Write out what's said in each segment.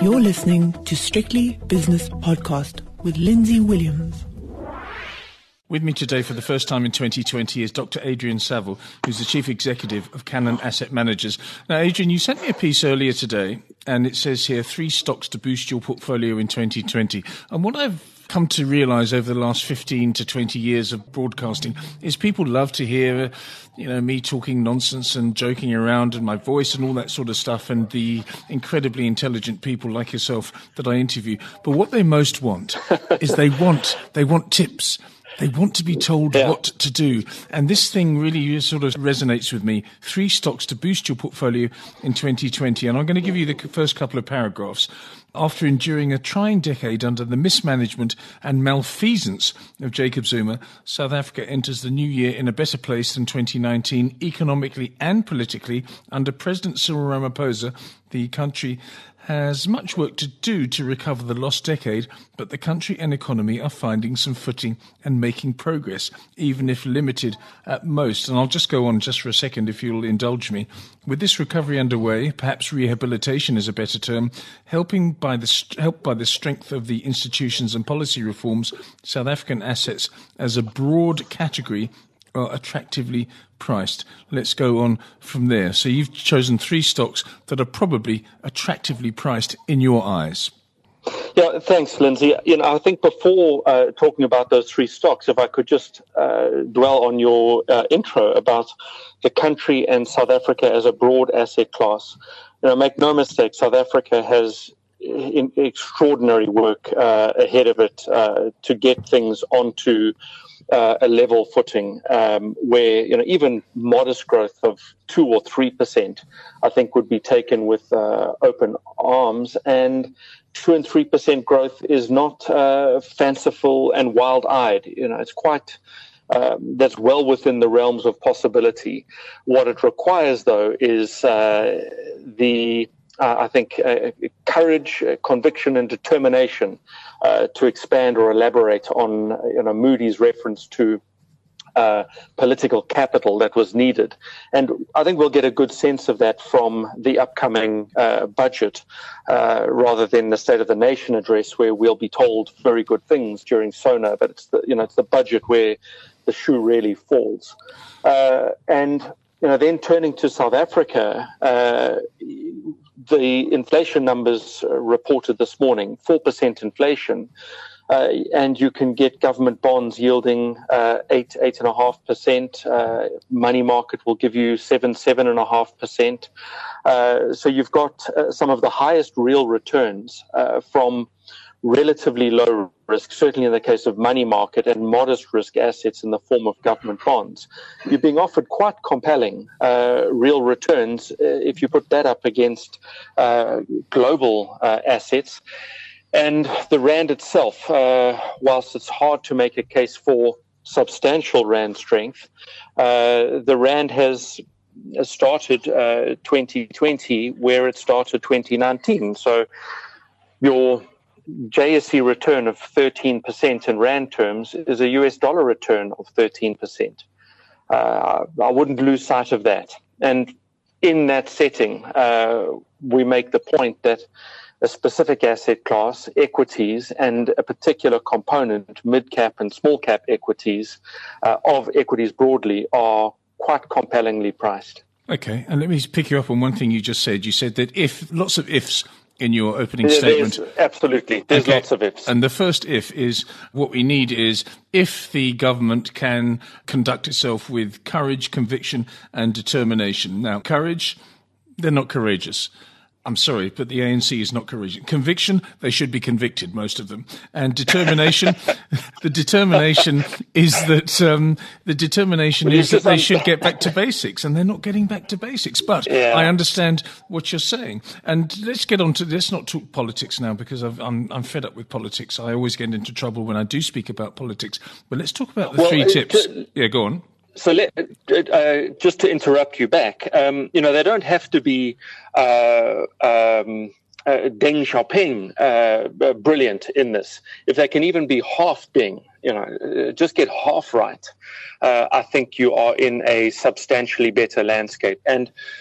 You're listening to Strictly Business Podcast with Lindsay Williams. With me today for the first time in 2020 is Dr. Adrian Saville, who's the Chief Executive of Cannon Asset Managers. Now, Adrian, you sent me a piece earlier today, and it says here, 3 stocks to boost your portfolio in 2020. And what I've come to realise over the last 15 to 20 years of broadcasting is people love to hear, me talking nonsense and joking around and my voice and all that sort of stuff and the incredibly intelligent people like yourself that I interview. But what they most want is they want tips. They want to be told what to do. And this thing really sort of resonates with me. 3 stocks to boost your portfolio in 2020. And I'm going to give you the first couple of paragraphs. After enduring a trying decade under the mismanagement and malfeasance of Jacob Zuma, South Africa enters the new year in a better place than 2019, economically and politically. Under President Cyril Ramaphosa, the country has much work to do to recover the lost decade, but the country and economy are finding some footing and making progress, even if limited at most. And I'll just go on just for a second, if you'll indulge me. With this recovery underway, perhaps rehabilitation is a better term, helped by the strength of the institutions and policy reforms, South African assets as a broad category are attractively priced. Let's go on from there. So you've chosen 3 stocks that are probably attractively priced in your eyes. Yeah, thanks, Lindsay. I think before talking about those 3 stocks, if I could just dwell on your intro about the country and South Africa as a broad asset class. Make no mistake, South Africa has extraordinary work ahead of it to get things onto a level footing where even modest growth of 2 or 3% I think would be taken with open arms, and 2 and 3% growth is not fanciful and wild-eyed. It's quite that's well within the realms of possibility. What it requires, though, is courage, conviction, and determination to expand or elaborate on Moody's reference to political capital that was needed. And I think we'll get a good sense of that from the upcoming budget rather than the State of the Nation address, where we'll be told very good things during SONA, but it's the budget where the shoe really falls. Then turning to South Africa, the inflation numbers reported this morning, 4% inflation, and you can get government bonds yielding 8.5%. Money market will give you 7.5%. So you've got some of the highest real returns from relatively low risk, certainly in the case of money market, and modest risk assets in the form of government bonds. You're being offered quite compelling real returns if you put that up against global assets. And the rand itself, whilst it's hard to make a case for substantial rand strength, the rand has started 2020 where it started 2019. So your JSE return of 13% in rand terms is a US dollar return of 13%. I wouldn't lose sight of that. And in that setting, we make the point that a specific asset class, equities, and a particular component, mid-cap and small-cap equities, of equities broadly, are quite compellingly priced. Okay, and let me pick you up on one thing you just said. You said that lots of ifs in your opening statement. Absolutely. There's lots of ifs. And the first if is what we need is if the government can conduct itself with courage, conviction, and determination. Now, courage, they're not courageous. I'm sorry, but the ANC is not courageous. Conviction, they should be convicted, most of them. And determination, the determination is that they should get back to basics, and they're not getting back to basics. But I understand what you're saying. And let's not talk politics now, because I'm fed up with politics. I always get into trouble when I do speak about politics. But let's talk about the 3 tips. Go on. So just to interrupt you back, they don't have to be Deng Xiaoping brilliant in this. If they can even be half Deng, just get half right, I think you are in a substantially better landscape. And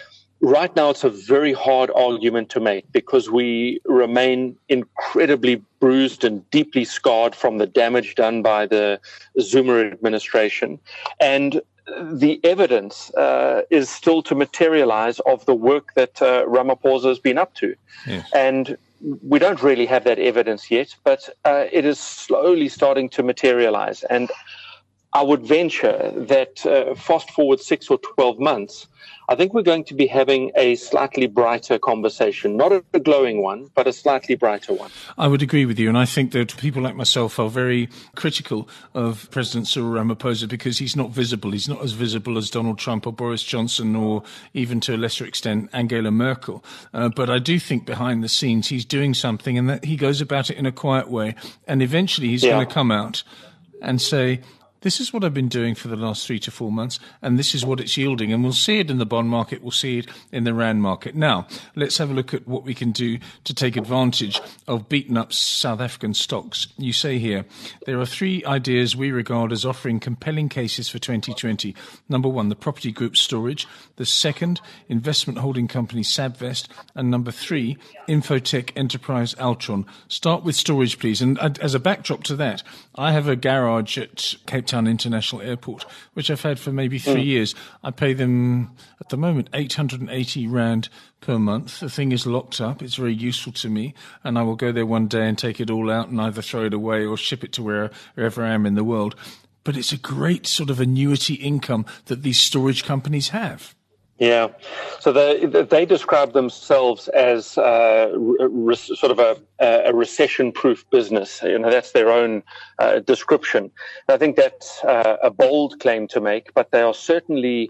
right now it's a very hard argument to make because we remain incredibly bruised and deeply scarred from the damage done by the Zuma administration. And the evidence is still to materialize of the work that Ramaphosa has been up to. Yes. And we don't really have that evidence yet, but it is slowly starting to materialize. And I would venture that fast forward 6 or 12 months, I think we're going to be having a slightly brighter conversation, not a glowing one, but a slightly brighter one. I would agree with you. And I think that people like myself are very critical of President Cyril Ramaphosa because he's not visible. He's not as visible as Donald Trump or Boris Johnson or even to a lesser extent Angela Merkel. But I do think behind the scenes he's doing something and that he goes about it in a quiet way. And eventually he's going to come out and say, this is what I've been doing for the last 3 to 4 months, and this is what it's yielding. And we'll see it in the bond market, we'll see it in the Rand market. Now, let's have a look at what we can do to take advantage of beaten up South African stocks. You say here, there are 3 ideas we regard as offering compelling cases for 2020. Number 1, the property group Storage. The second, investment holding company Sabvest. And number 3, Infotech Enterprise Altron. Start with Storage, please. And as a backdrop to that, I have a garage at Cape Town International Airport, which I've had for maybe 3 years. I pay them at the moment 880 Rand per month. The thing is locked up. It's very useful to me. And I will go there one day and take it all out and either throw it away or ship it to wherever I am in the world. But it's a great sort of annuity income that these storage companies have. Yeah, so they describe themselves as sort of a recession-proof business. You know, that's their own description. I think that's a bold claim to make, but they are certainly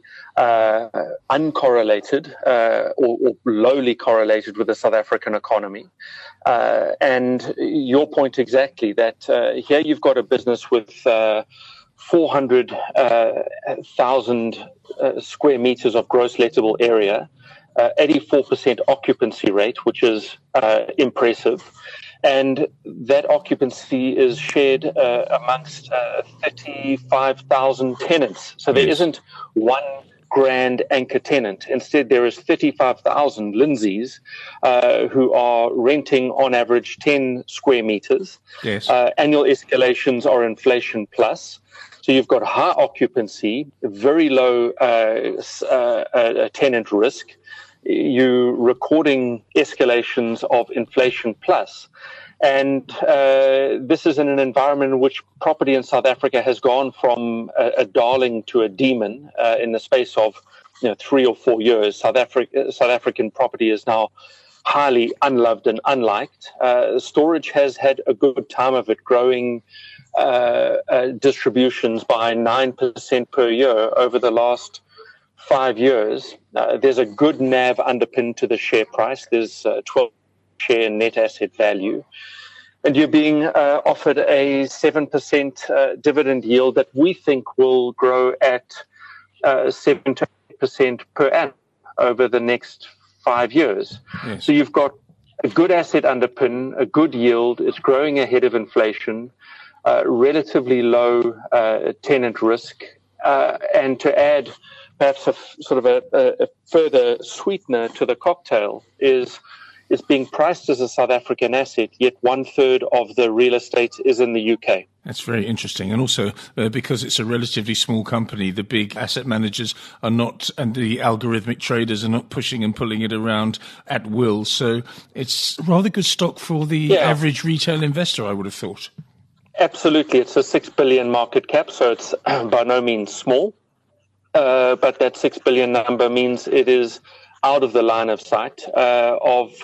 uncorrelated or lowly correlated with the South African economy. And your point exactly, that here you've got a business with 400,000 square meters of gross lettable area, 84% occupancy rate, which is impressive. And that occupancy is shared amongst 35,000 tenants. So there isn't one grand anchor tenant. Instead, there is 35,000 Lindsays who are renting on average 10 square meters. Yes. Annual escalations are inflation plus. So you've got high occupancy, very low tenant risk. You're recording escalations of inflation plus. And this is in an environment in which property in South Africa has gone from a darling to a demon in the space of 3 or 4 years. South African property is now highly unloved and unliked. Storage has had a good time of it, growing distributions by 9% per year over the last 5 years. There's a good NAV underpin to the share price. There's 12 share net asset value. And you're being offered a 7% dividend yield that we think will grow at 7 to 8% per annum over the next 5 years. Yes. So you've got a good asset underpin, a good yield. It's growing ahead of inflation. Relatively low tenant risk, and to add perhaps a further sweetener to the cocktail is being priced as a South African asset, yet 1/3 of the real estate is in the UK. That's very interesting. And also, because it's a relatively small company, the big asset managers are not, and the algorithmic traders are not pushing and pulling it around at will. So it's rather good stock for the average retail investor, I would have thought. Absolutely. It's a 6 billion market cap, so it's by no means small. But that 6 billion number means it is out of the line of sight of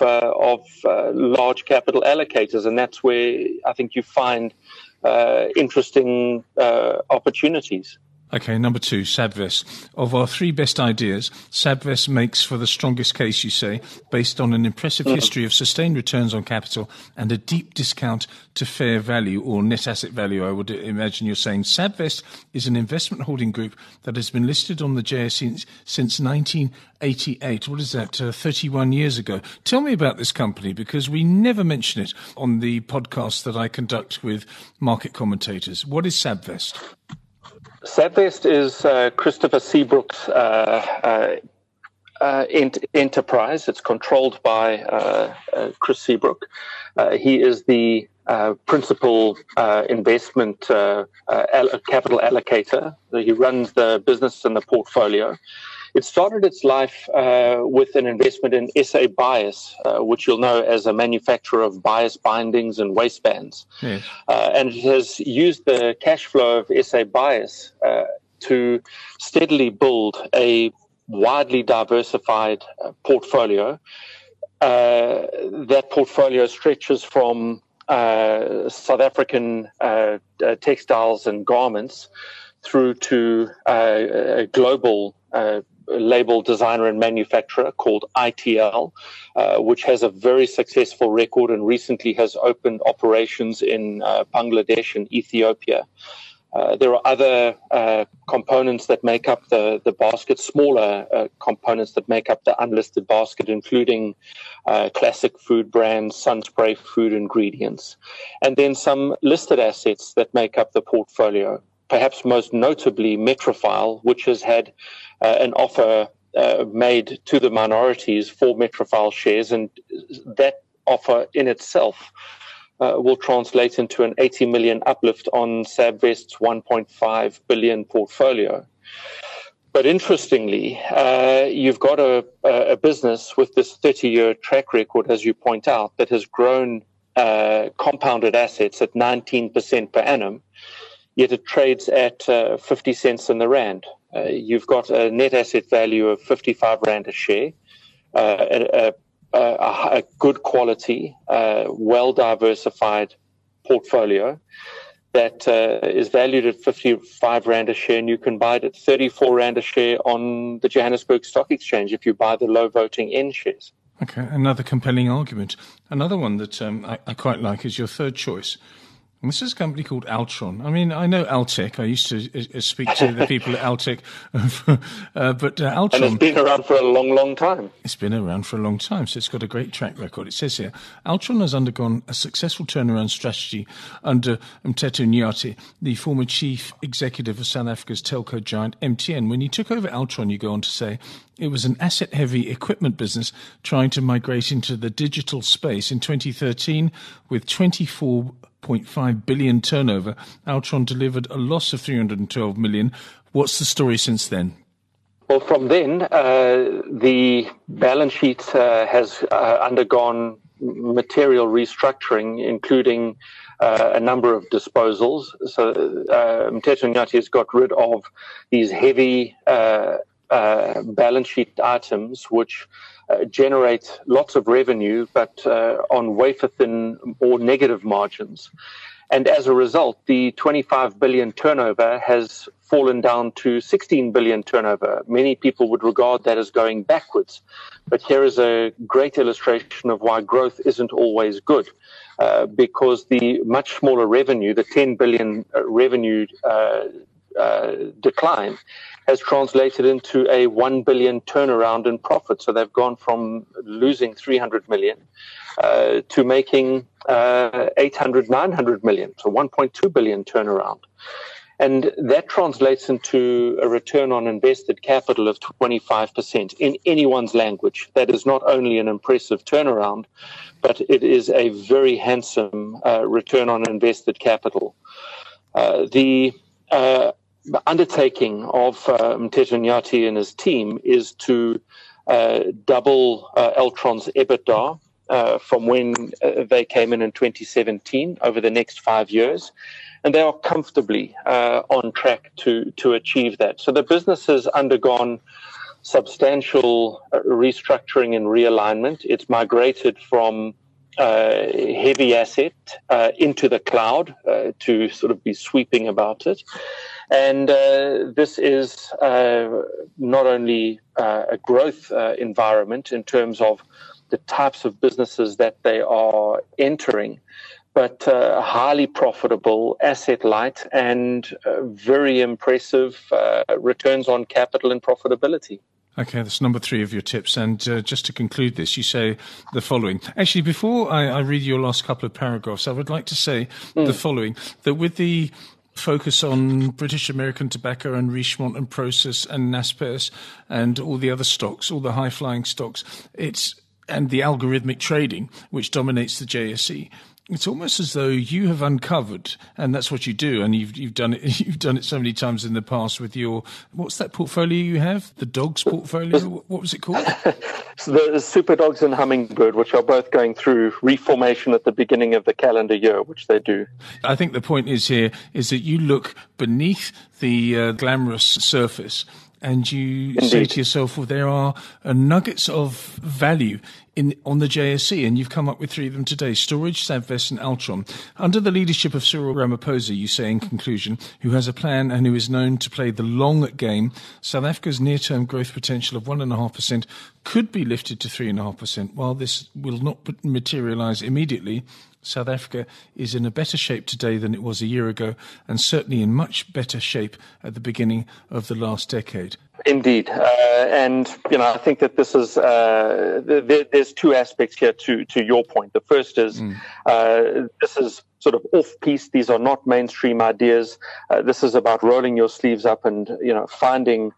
large capital allocators. And that's where I think you find interesting opportunities. Okay, number 2, Sabvest. Of our 3 best ideas, Sabvest makes for the strongest case, you say, based on an impressive history of sustained returns on capital and a deep discount to fair value or net asset value, I would imagine you're saying. Sabvest is an investment holding group that has been listed on the JSE since 1988. What is that, 31 years ago? Tell me about this company, because we never mention it on the podcast that I conduct with market commentators. What is Sabvest? Sabvest is Christopher Seabrook's enterprise. It's controlled by Chris Seabrook. He is the principal investment capital allocator. He runs the business and the portfolio. It started its life with an investment in SA Bias, which you'll know as a manufacturer of bias bindings and waistbands. Yes. And it has used the cash flow of SA Bias to steadily build a widely diversified portfolio. That portfolio stretches from South African textiles and garments through to a global label designer and manufacturer called ITL, which has a very successful record and recently has opened operations in Bangladesh and Ethiopia. There are other components that make up the basket, smaller components that make up the unlisted basket, including classic food brands, Sunspray food ingredients, and then some listed assets that make up the portfolio. Perhaps most notably Metrofile, which has had an offer made to the minorities for Metrofile shares, and that offer in itself will translate into an 80 million uplift on Sabvest's 1.5 billion portfolio. But interestingly, you've got a business with this 30-year track record, as you point out, that has grown compounded assets at 19% per annum, yet it trades at 50 cents in the rand. You've got a net asset value of 55 rand a share, a good quality, well-diversified portfolio that is valued at 55 rand a share, and you can buy it at 34 rand a share on the Johannesburg Stock Exchange if you buy the low-voting N shares. Okay, another compelling argument. Another one that I quite like is your third choice. And this is a company called Altron. I mean, I know Altec. I used to speak to the people at Altec. But Altron... And it's been around for a long, long time. It's been around for a long time, so it's got a great track record. It says here, Altron has undergone a successful turnaround strategy under Mteto Nyati, the former chief executive of South Africa's telco giant MTN. When you took over Altron, you go on to say, it was an asset-heavy equipment business trying to migrate into the digital space. In 2013, with 24.5 billion turnover, Altron delivered a loss of 312 million. What's the story since then? Well, from then, the balance sheet has undergone material restructuring, including a number of disposals. So Mteto Nyati has got rid of these heavy balance sheet items which generate lots of revenue, but on wafer-thin or negative margins. And as a result, the 25 billion turnover has fallen down to 16 billion turnover. Many people would regard that as going backwards. But here is a great illustration of why growth isn't always good, because the much smaller revenue, the 10 billion revenue decline, has translated into a 1 billion turnaround in profit. So they've gone from losing 300 million to making 800, 900 million, so 1.2 billion turnaround. And that translates into a return on invested capital of 25%. In anyone's language, that is not only an impressive turnaround, but it is a very handsome return on invested capital. The undertaking of Mteto Nyati and his team is to double Altron's EBITDA from when they came in 2017 over the next 5 years. And they are comfortably on track to achieve that. So the business has undergone substantial restructuring and realignment. It's migrated from heavy asset into the cloud to sort of be sweeping about it. And this is not only a growth environment in terms of the types of businesses that they are entering, but highly profitable, asset light, and very impressive returns on capital and profitability. Okay, that's number 3 of your tips. And just to conclude this, you say the following. Actually, before I read your last couple of paragraphs, I would like to say the following, that with the focus on British American Tobacco and Richemont and Prosus and Naspers and all the other stocks, all the high-flying stocks. And the algorithmic trading, which dominates the JSE. It's almost as though you have uncovered, and that's what you do, and you've done it. You've done it so many times in the past with your, what's that portfolio you have? The dogs portfolio. What was it called? The Super Dogs and Hummingbird, which are both going through reformation at the beginning of the calendar year, which they do. I think the point is that you look beneath the glamorous surface. And you Indeed. Say to yourself, well, there are nuggets of value on the JSE, and you've come up with three of them today: Storage, Savvest, and Altron. Under the leadership of Cyril Ramaphosa, you say in conclusion, who has a plan and who is known to play the long game, South Africa's near-term growth potential of 1.5% could be lifted to 3.5%. While this will not materialise immediately, South Africa is in a better shape today than it was a year ago, and certainly in much better shape at the beginning of the last decade. Indeed. And, I think that this is, there's two aspects here to your point. The first is, this is sort of off-piece. These are not mainstream ideas. This is about rolling your sleeves up and, finding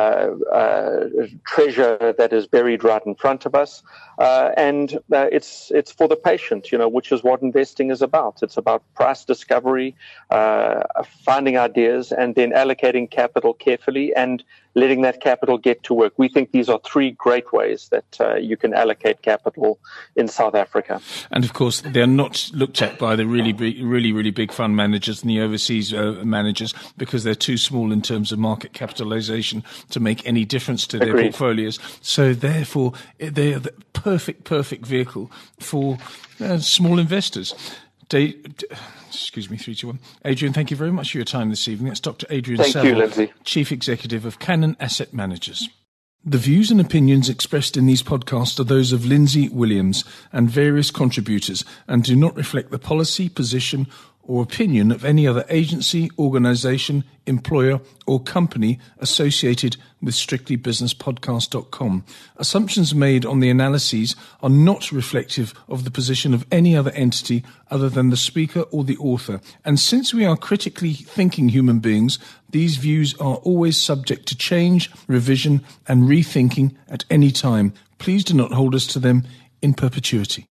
treasure that is buried right in front of us. And it's for the patient, which is what investing is about. It's about price discovery, finding ideas, and then allocating capital carefully and letting that capital get to work. We think these are three great ways that you can allocate capital in South Africa. And of course, they're not looked at by the really big fund managers and the overseas managers, because they're too small in terms of market capitalization to make any difference to their Agreed. portfolios. So therefore, they are the perfect vehicle for small investors. Excuse me, 3, 2, 1. Adrian, thank you very much for your time this evening. That's Dr. Adrian Saville, Thank you, Lindsay. Chief Executive of Cannon Asset Managers. The views and opinions expressed in these podcasts are those of Lindsay Williams and various contributors and do not reflect the policy, position, or opinion of any other agency, organisation, employer, or company associated with strictlybusinesspodcast.com. Assumptions made on the analyses are not reflective of the position of any other entity other than the speaker or the author. And since we are critically thinking human beings, these views are always subject to change, revision, and rethinking at any time. Please do not hold us to them in perpetuity.